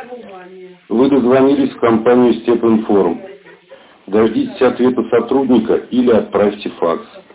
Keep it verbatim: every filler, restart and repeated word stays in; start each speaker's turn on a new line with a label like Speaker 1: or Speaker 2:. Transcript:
Speaker 1: Вы дозвонились в компанию Степинформ. Дождитесь ответа сотрудника или отправьте факс.